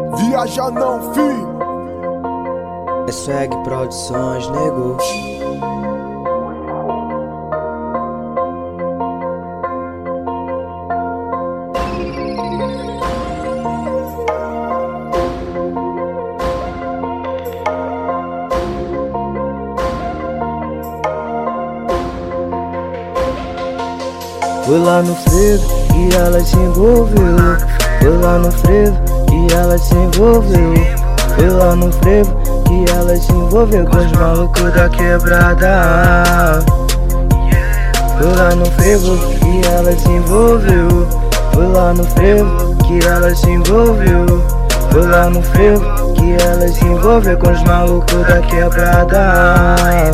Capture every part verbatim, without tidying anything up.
Viaja não, filho. É Swag Produções, nego. Foi lá no frevo e ela se envolveu. Foi lá no frevo e ela se envolveu. Foi lá no frevo que ela se envolveu com os malucos da quebrada. Foi lá no frevo que ela se envolveu. Foi lá no frevo que ela se envolveu. Foi lá no frevo que ela se envolveu com os malucos da quebrada.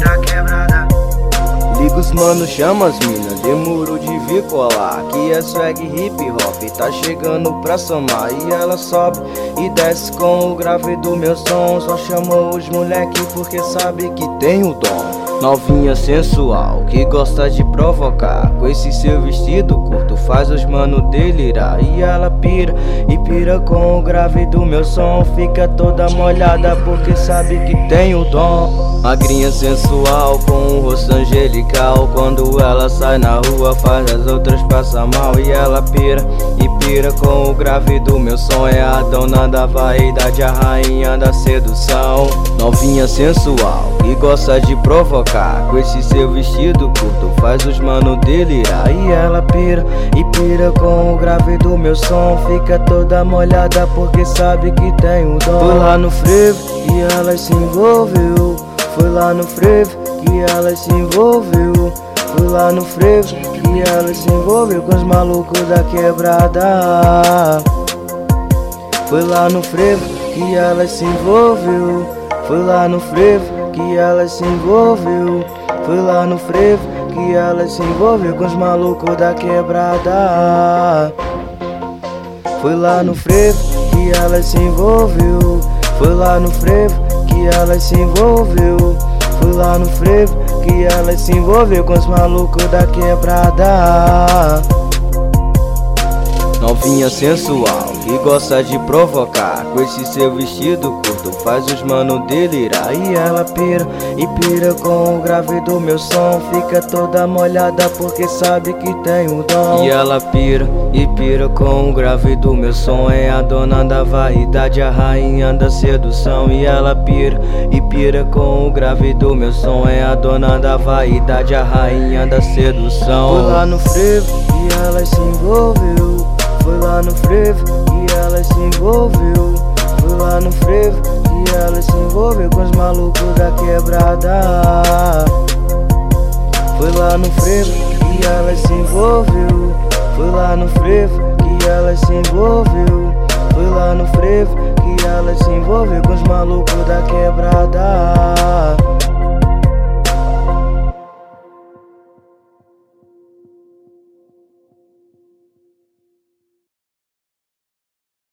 Liga os mano, chama as mina, demorou de vir colar. Que é swag hip hop, tá chegando pra somar. E ela sobe e desce com o grave do meu som. Só chamou os moleque porque sabe que tem o dom. Novinha sensual, que gosta de provocar. Com esse seu vestido curto faz os mano delirar. E ela pira, e pira com o grave do meu som. Fica toda molhada porque sabe que tem o dom. Magrinha sensual com um rosto angelical. Quando ela sai na rua faz as outras passar mal. E ela pira, e pira com o grave do meu som. É a dona da vaidade, a rainha da sedução. Novinha sensual, que gosta de provocar. Com esse seu vestido curto faz os mano delirar. E ela pira, e pira com o grave do meu som. Fica toda molhada porque sabe que tem o dom. Foi lá no frevo e ela se envolveu. Foi lá no frevo que ela se envolveu. Foi lá no frevo que ela se envolveu com os malucos da quebrada. Foi lá no frevo que ela se envolveu. Foi lá no frevo que ela se envolveu. Foi lá no frevo que ela se envolveu com os malucos da quebrada. Foi lá no frevo que ela se envolveu. Foi lá no frevo que ela se envolveu. Foi lá no frevo que ela se envolveu com os malucos da quebrada. Novinha sensual, que gosta de provocar. Com esse seu vestido curto faz os mano delirar. E ela pira, e pira com o grave do meu som. Fica toda molhada porque sabe que tem o dom. E ela pira, e pira com o grave do meu som. É a dona da vaidade, a rainha da sedução. E ela pira, e pira com o grave do meu som. É a dona da vaidade, a rainha da sedução. Foi lá no frevo e ela se envolveu. Foi lá no frevo que ela se envolveu. Foi lá no frevo que ela se envolveu com os malucos da quebrada. Foi lá no frevo que ela se envolveu. Foi lá no frevo que ela se envolveu. Foi lá no frevo que ela se envolveu com os malucos da quebrada.